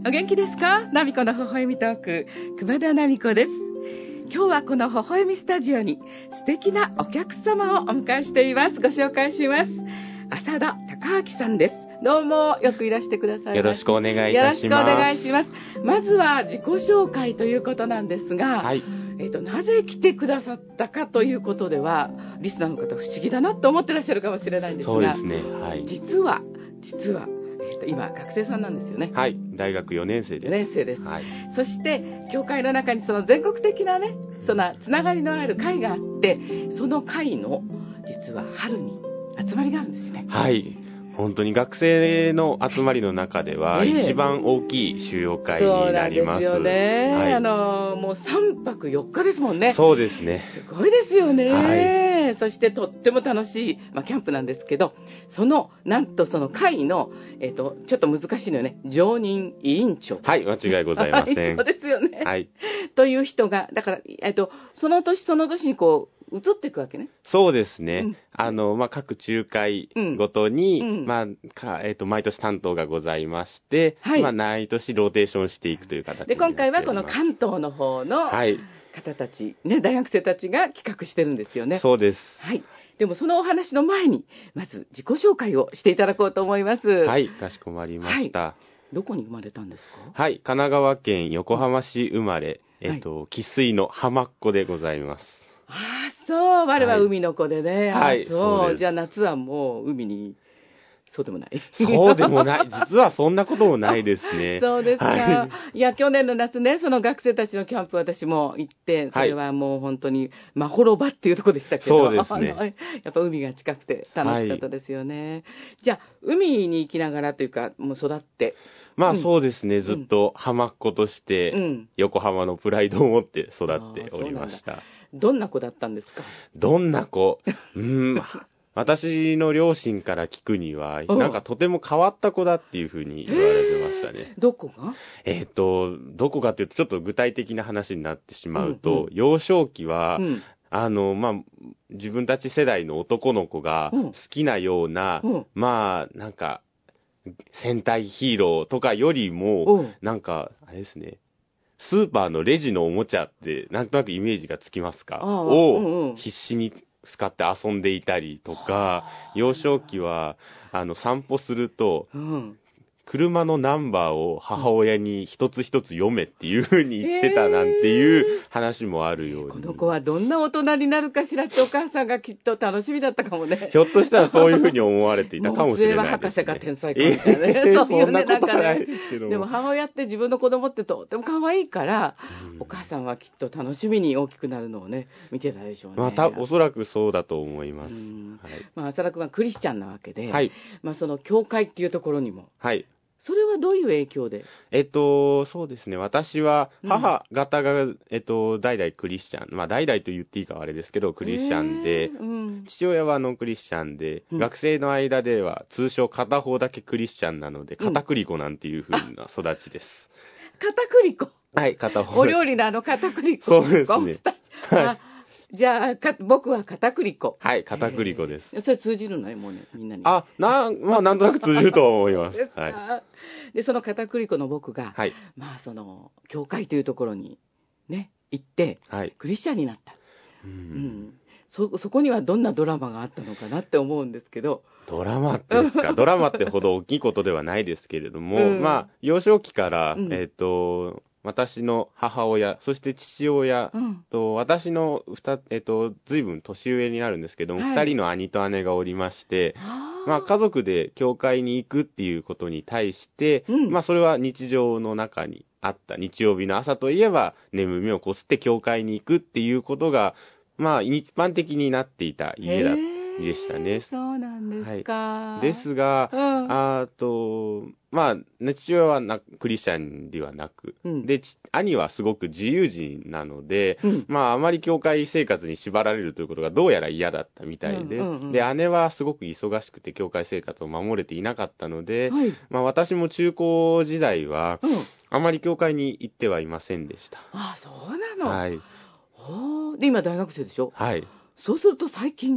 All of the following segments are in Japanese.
お元気ですか？ナミコの微笑みトーク、熊田ナミコです。今日はこの微笑みスタジオに素敵なお客様をお迎えしています。ご紹介します。浅田隆明さんです。どうもよくいらしてください。 よろしくお願いいたします。 よろしくお願いします。まずは自己紹介ということなんですが、 はい。 なぜ来てくださったかということでは、リスナーの方不思議だなと思ってらっしゃるかもしれないんですが、 そうですね。はい。 実は、今学生さんなんですよね。 はい。大学4年生です。 4年生です。 はい。 そして教会の中にその全国的なね、そのつながりのある会があって、その会の実は春に集まりがあるんですよね。 はい。本当に学生の集まりの中では一番大きい収容会になります。 そうなんですよね。 はい、 もう3泊4日ですもんね。 そうですね。 すごいですよね。 はい、 そしてとっても楽しい、キャンプなんですけど、なんとその会の、ちょっと難しいのよね、常任委員長。 はい、間違いございません。 そうですよね。 はい。 という人が、だから、その年その年にこう、移っていくわけね。 そうですね。各仲介ごとに、毎年担当がございまして、はい、毎年ローテーションしていくという形で。 で、今回はこの関東の方の方たち、ね、大学生たちが企画してるんですよね。 そうです。 はい。でもそのお話の前に、まず自己紹介をしていただこうと思います。 はい、かしこまりました。はい、 どこに生まれたんですか？ はい、神奈川県横浜市生まれ、生粋の浜っ子でございます。 ああ、そう。我は海の子でね。 はい。 そう。じゃあ夏はもう海に、そうでもない。 そうでもない。実はそんなこともないですね。 そうですか。はい、いや、去年の夏ね、その学生たちのキャンプ私も行って、それはもう本当に、まほろばっていうところでしたけど。 そうですね。 やっぱ海が近くて楽しかったですよね。はい、じゃあ、海に行きながらというか、もう育って。 そうですね。ずっと浜っ子として、横浜のプライドを持って育っておりました。 どんな子だったんですか？ どんな子私の両親から聞くには、なんかとても変わった子だっていうふうに言われてましたね。 どこが？ どこかっていうとちょっと具体的な話になってしまうと、幼少期は、自分たち世代の男の子が好きなような、なんか、戦隊ヒーローとかよりも、なんか、あれですね、スーパーのレジのおもちゃってなんとなくイメージがつきますか？を必死に使って遊んでいたりとか、幼少期は散歩すると、車のナンバーを母親に一つ一つ読めっていう風に言ってたなんていう話もあるように。 この子はどんな大人になるかしらってお母さんがきっと楽しみだったかもね。 ひょっとしたらそういう風に思われていたかもしれないですね。 博士か天才かみたいなね。そういうね、なんかね。 でも母親って自分の子供ってとっても可愛いから、お母さんはきっと楽しみに大きくなるのをね、見てたでしょうね。 おそらくそうだと思います。 浅田君はクリスチャンなわけで、その教会っていうところにも。 はい。 それはどういう影響で？ そうですね。私は、母方が、代々クリスチャン。代々と言っていいかはあれですけど、クリスチャンで、父親はノンクリスチャンで、学生の間では、通称片方だけクリスチャンなので、片栗粉なんていう風な育ちです。 片栗粉？ はい、片方。 お料理の片栗粉。 そうですね。 はい。じゃあ、僕は片栗粉。 はい、片栗粉です。 それ通じるのね、もうね、みんなに。 なんとなく通じると思います。 はい。で、その片栗粉の僕が、教会というところに、ね、行って、クリスチャンになった。そこにはどんなドラマがあったのかなって思うんですけど。 ドラマですか。ドラマってほど大きいことではないですけれども、幼少期から、私の母親、そして父親と、私の随分年上になるんですけども、二人の兄と姉がおりまして、家族で教会に行くっていうことに対して、それは日常の中にあった。日曜日の朝といえば、眠みをこすって教会に行くっていうことが、一般的になっていた家でしたね。 そうなんですか。 ですが、父親はクリスチャンではなく、で、兄はすごく自由人なので、あまり教会生活に縛られるということがどうやら嫌だったみたいで、で、姉はすごく忙しくて教会生活を守れていなかったので、私も中高時代は、あまり教会に行ってはいませんでした。 あ、そうなの。 はい。 で、今大学生でしょ？ はい。 そうすると最近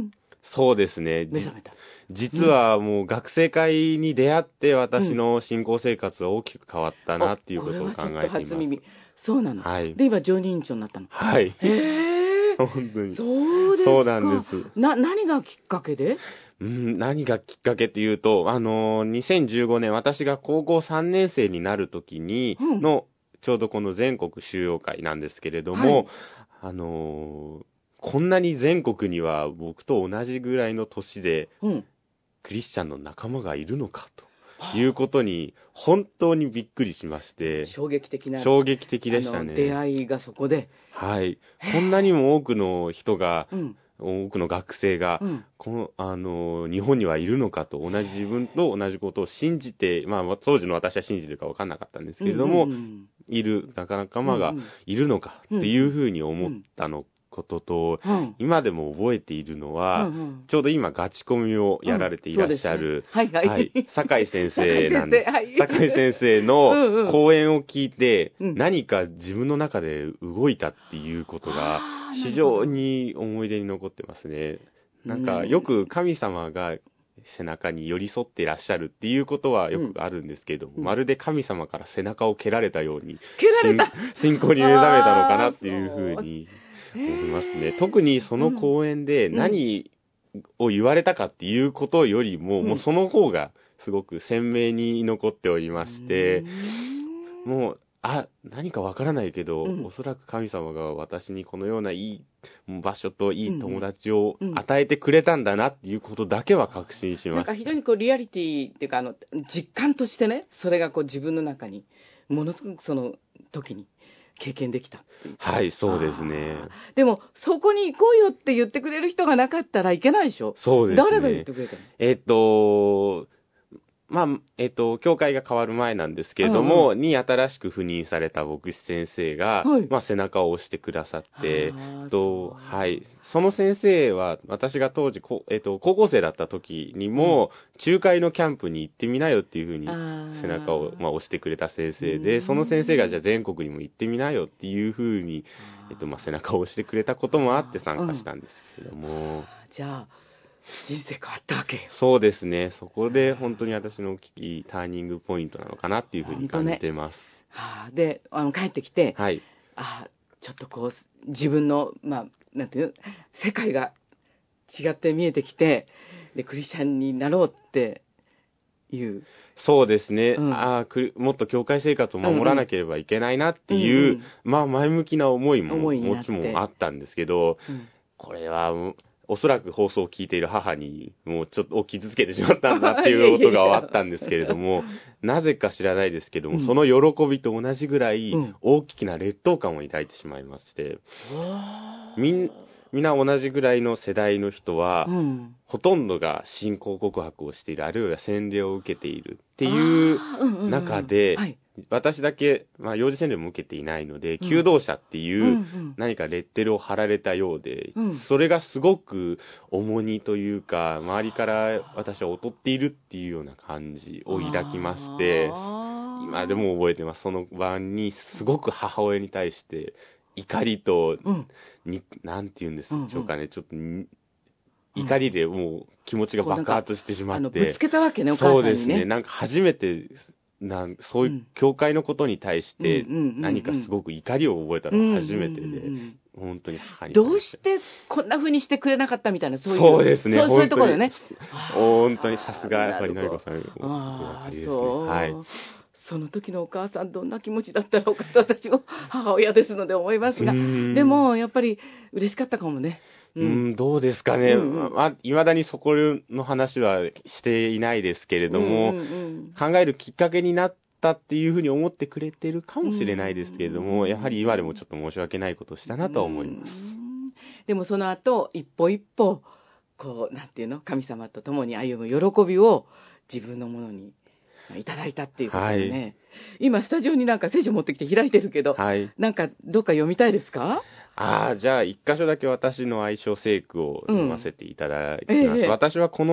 そうですね。 目覚めた。 実はもう学生会に出会って私の信仰生活は大きく変わったなっていうことを考えています。 これはちょっと初耳。そうなの。 はい。 で、今、常任委員長になったの。 はい。 へ本当に。 そうですか。 そうなんです。 何がきっかけで？ 何がきっかけっていうと、2015年、私が高校3年生になるときにの、ちょうどこの全国修養会なんですけれども、はい、こんなに全国には僕と同じぐらいの年で、クリスチャンの仲間がいるのかということに本当にびっくりしまして、 衝撃的でしたね。 出会いがそこで、 はい、こんなにも多くの人が、多くの学生が、日本にはいるのかと、自分と同じことを信じて、当時の私は信じてるか分かんなかったんですけれども、いる仲間がいるのかっていうふうに思ったことと、今でも覚えているのは、ちょうど今ガチコミをやられていらっしゃる、酒井先生なんです。酒井先生の講演を聞いて、何か自分の中で動いたっていうことが非常に思い出に残ってますね。なんかよく神様が背中に寄り添っていらっしゃるっていうことはよくあるんですけども、まるで神様から背中を蹴られたように、信仰に目覚めたのかなっていうふうに思いますね。特にその講演で何を言われたかっていうことよりも、もうその方がすごく鮮明に残っておりまして、もう、何かわからないけど、おそらく神様が私にこのようないい場所といい友達を与えてくれたんだなっていうことだけは確信します。 なんか非常にリアリティっていうか、実感としてね、それが自分の中に、ものすごくその時に経験できたっていう。 はい、そうですね。 でも、そこに行こうよって言ってくれる人がなかったらいけないでしょ。 そうですね。 誰が言ってくれたの？ 教会が変わる前なんですけれども、に新しく赴任された牧師先生が、背中を押してくださって、はい。その先生は、私が当時、高校生だった時にも、中海のキャンプに行ってみなよっていうふうに、背中を、押してくれた先生で、その先生がじゃあ全国にも行ってみなよっていうふうに、背中を押してくれたこともあって参加したんですけれども。 じゃあ、人生変わったわけよ。 そうですね。そこで本当に私の大きいターニングポイントなのかなっていうふうに感じてます。 で、帰ってきて、 はい。 ちょっと自分の、なんていうの、世界が違って見えてきて、で、クリスチャンになろうっていう。 そうですね。もっと教会生活を守らなければいけないなっていう、前向きな思いももちろんあったんですけど、これは、おそらく放送を聞いている母にもうちょっと傷つけてしまったんだっていうことがあったんですけれども、なぜか知らないですけども、その喜びと同じぐらい大きな劣等感を抱いてしまいまして、みんな同じぐらいの世代の人は、ほとんどが信仰告白をしている、あるいは洗礼を受けているっていう中で、私だけ、幼児洗礼も受けていないので、求道者っていう何かレッテルを貼られたようで、それがすごく重荷というか、周りから私は劣っているっていうような感じを抱きまして、今でも覚えてます。その晩にすごく母親に対して怒りと、なんて言うんでしょうかね、ちょっと怒りでもう気持ちが爆発してしまって。 ぶつけたわけね、お母さんにね。 そうですね。なんか初めて、そういう教会のことに対して何かすごく怒りを覚えたのが初めてで、本当に母に。 どうしてこんな風にしてくれなかったみたいな、 そうですね。 そういうところよね。 本当にさすが、やっぱりのりこさん。 はい。その時のお母さんどんな気持ちだったろうかと私も母親ですので思いますが、でもやっぱり嬉しかったかもね。 どうですかね。未だにそこの話はしていないですけれども、考えるきっかけになったっていうふうに思ってくれてるかもしれないですけれども、やはり今でもちょっと申し訳ないことをしたなとは思います。 でもその後、一歩一歩、なんていうの、神様と共に歩む喜びを自分のものにいただいたっていうことでね。今、スタジオになんか聖書持ってきて開いてるけど、なんかどっか読みたいですか？ じゃあ一箇所だけ私の愛称聖句を読ませていただきます。私はこの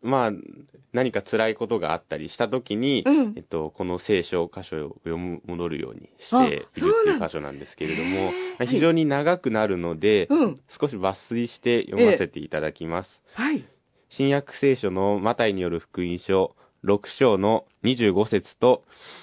何か辛いことがあったりしたときに、この聖書箇所を読む、戻るようにしているっていう箇所なんですけれども、非常に長くなるので、少し抜粋して読ませていただきます。新約聖書のマタイによる福音書6章の25節と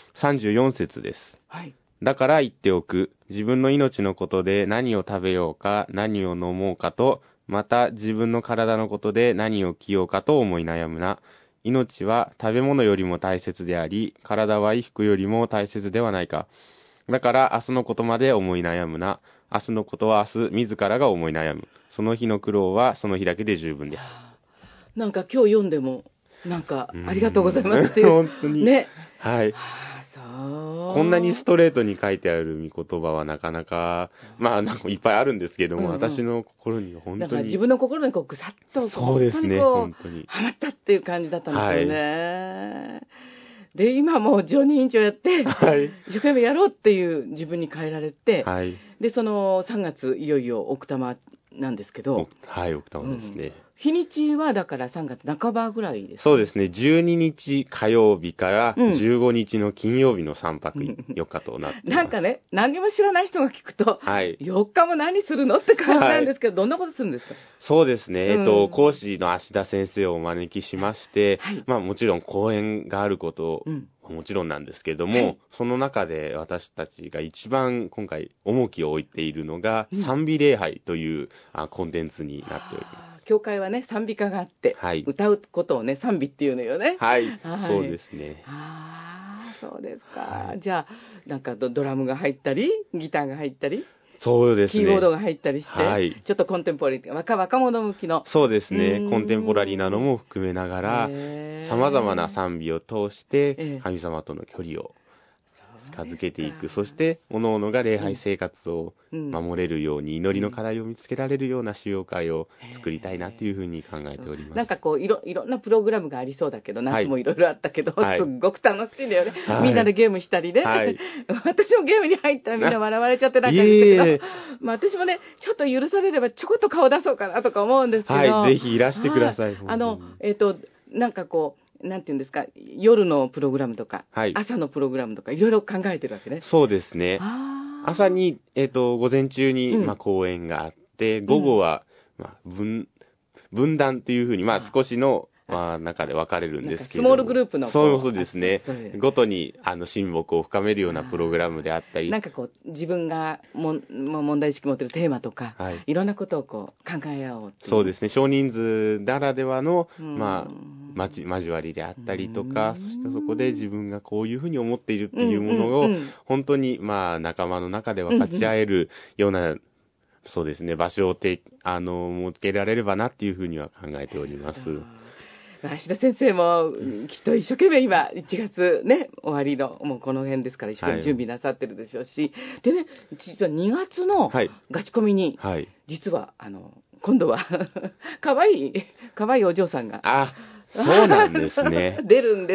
34節です。だから言っておく。自分の命のことで何を食べようか、何を飲もうかと、また自分の体のことで何を着ようかと思い悩むな。命は食べ物よりも大切であり、体は衣服よりも大切ではないか。だから明日のことまで思い悩むな。明日のことは明日自らが思い悩む。その日の苦労はその日だけで十分である。なんか今日読んでも、なんかありがとうございますっていう。 本当に。 ね。 はい。こんなにストレートに書いてある御言葉はなかなか、なんかいっぱいあるんですけども、私の心には本当に。だから自分の心にぐさっと、 そうですね、本当に。 はまったっていう感じだったんですよね。で、今もう常任委員長やって、一生懸命やろうっていう自分に変えられて、で、その3月、いよいよ奥多摩なんですけど。 奥多摩ですね。 日にちはだから3月半ばぐらいですか？ そうですね。12日火曜日から15日の金曜日の3泊4日となっています。 なんかね、何にも知らない人が聞くと、4日も何するのって感じなんですけど、どんなことするんですか？ そうですね。講師の芦田先生をお招きしまして、もちろん講演があることもちろんなんですけども、その中で私たちが一番今回重きを置いているのが、賛美礼拝というコンテンツになっております。 教会はね、賛美歌があって、歌うことをね、賛美っていうのよね。 そうですね。 そうですか。じゃあ、なんかドラムが入ったり、ギターが入ったり、 そうですね。 キーボードが入ったりして、ちょっとコンテンポラリー、若者向きの。 そうですね。コンテンポラリーなのも含めながら、様々な賛美を通して、神様との距離を近づけていく。そして、各々が礼拝生活を守れるように、祈りの課題を見つけられるような主要会を作りたいなというふうに考えております。 なんかいろんなプログラムがありそうだけど、夏もいろいろあったけど、すっごく楽しいんだよね。みんなでゲームしたりね。私もゲームに入ったらみんな笑われちゃってなんかですけど、私もね、ちょっと許されればちょこっと顔出そうかなとか思うんですけど。 ぜひいらしてください。 なんかなんていうんですか、夜のプログラムとか、朝のプログラムとか、いろいろ考えてるわけね。 そうですね。朝に、午前中に、講演があって、午後は、分断っていうふうに、少しの、中で分かれるんですけど。 スモールグループの。 そうですね。ごとに、親睦を深めるようなプログラムであったり。 なんか自分が問題意識持ってるテーマとか、いろんなことを考え合おうっていう。 そうですね。少人数ならではの、交わりであったりとか、そしてそこで自分がこういうふうに思っているっていうものを、本当に、仲間の中で分かち合えるような、そうですね、場所を設けられればなっていうふうには考えております。 芦田先生もきっと一生懸命今1月ね終わりのもうこの辺ですから一生懸命準備なさってるでしょうし、でね、実は2月のガチコミに、実は今度はかわいいお嬢さんがそうなんですね。 出るんです。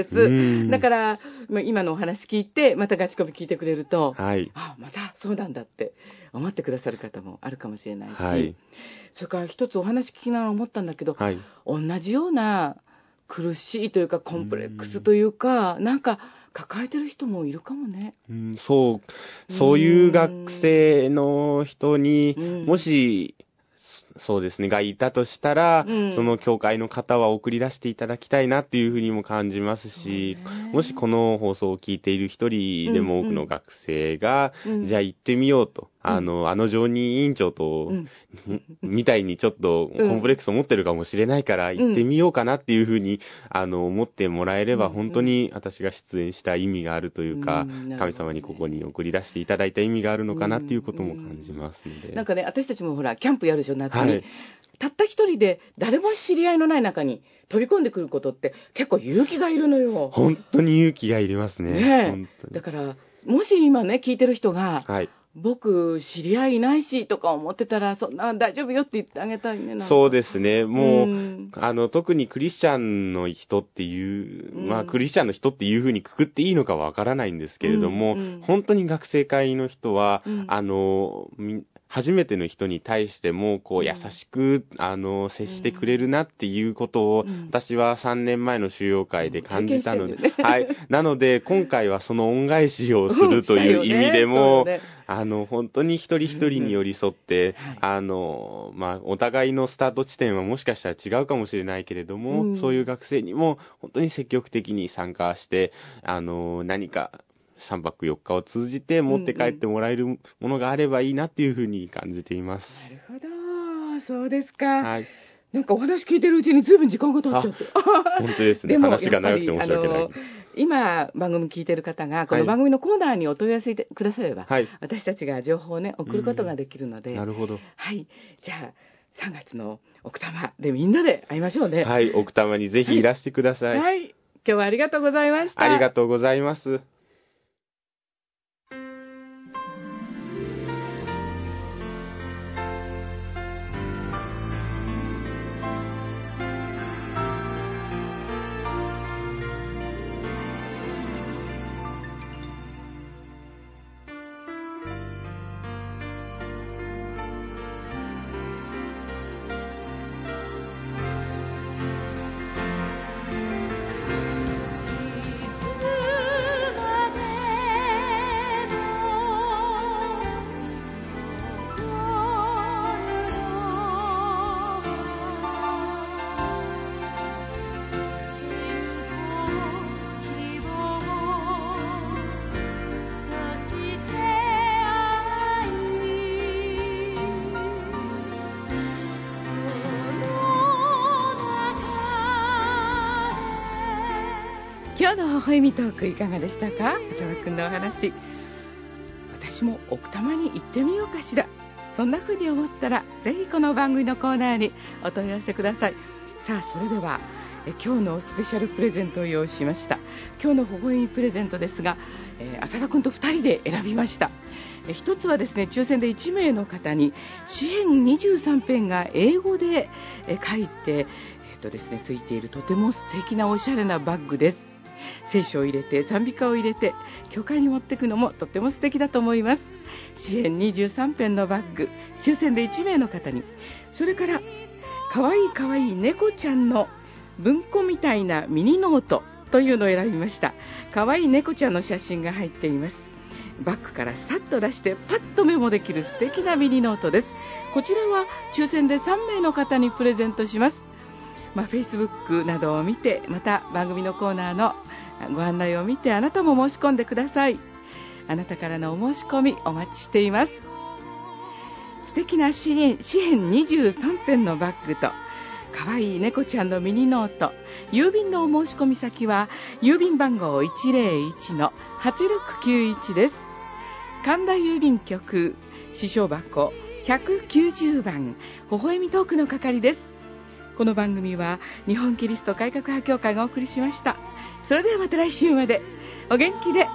だから今のお話聞いてまたガチコミ聞いてくれると、またそうなんだって思ってくださる方もあるかもしれないし、それから一つお話聞きながら思ったんだけど、同じような苦しいというかコンプレックスというか、なんか抱えてる人もいるかもね。 そういう学生の人に、もしそうですね、がいたとしたら、その教会の方は送り出していただきたいなっていうふうにも感じますし、もしこの放送を聞いている一人でも多くの学生が、じゃあ行ってみようと、常任委員長と、みたいにちょっとコンプレックスを持ってるかもしれないから行ってみようかなっていうふうに、思ってもらえれば、本当に私が出演した意味があるというか、神様にここに送り出していただいた意味があるのかなっていうことも感じますので。 なんかね、私たちもほら、キャンプやるでしょ、夏に。たった一人で誰も知り合いのない中に飛び込んでくることって結構勇気がいるのよ。 本当に勇気がいりますね。 だから、もし今ね、聞いてる人が、僕、知り合いいないしとか思ってたら、そんな大丈夫よって言ってあげたいね。 そうですね。もう、特にクリスチャンの人っていう、クリスチャンの人っていうふうにくくっていいのかわからないんですけれども、本当に学生会の人は、 初めての人に対しても、こう、優しく、接してくれるなっていうことを、私は3年前の修養会で感じたので、はい。なので、今回はその恩返しをするという意味でも、本当に一人一人に寄り添って、お互いのスタート地点はもしかしたら違うかもしれないけれども、そういう学生にも本当に積極的に参加して、何か、3泊4日を通じて持って帰ってもらえるものがあればいいなっていうふうに感じています。 なるほど、そうですか。 はい。 なんかお話聞いてるうちに随分時間が経っちゃって。 本当ですね。でも話が長くて申し訳ない。 今番組聞いてる方がこの番組のコーナーにお問い合わせくだされば、はい、私たちが情報をね送ることができるので。 なるほど。 はい。じゃあ3月の奥多摩でみんなで会いましょうね。 はい。奥多摩にぜひいらしてください。 はい。今日はありがとうございました。 ありがとうございます。 今日の微笑みトークいかがでしたか？浅田くんのお話。私も奥多摩に行ってみようかしら。そんな風に思ったらぜひこの番組のコーナーにお問い合わせください。さあ、それでは今日のスペシャルプレゼントを用意しました。今日の微笑みプレゼントですが、浅田くんと2人で選びました。一つはですね、抽選で1名の方に詩編23編が英語で書いて、ですね、ついているとても素敵なおしゃれなバッグです。聖書を入れて賛美歌を入れて教会に持っていくのもとても素敵だと思います。詩編23編のバッグ、抽選で1名の方に。それからかわいいかわいい猫ちゃんの文庫みたいなミニノートというのを選びました。かわいい猫ちゃんの写真が入っています。バッグからさっと出してパッとメモできる素敵なミニノートです。こちらは抽選で3名の方にプレゼントします。Facebook などを見て、また番組のコーナーのご案内を見て、あなたも申し込んでください。あなたからのお申し込みお待ちしています。素敵な詩編23編のバッグとかわいい猫ちゃんのミニノート。郵便のお申し込み先は郵便番号 101-8691 です。神田郵便局支所箱190番微笑みトークの係です。この番組は日本キリスト改革派協会がお送りしました。それではまた来週までお元気で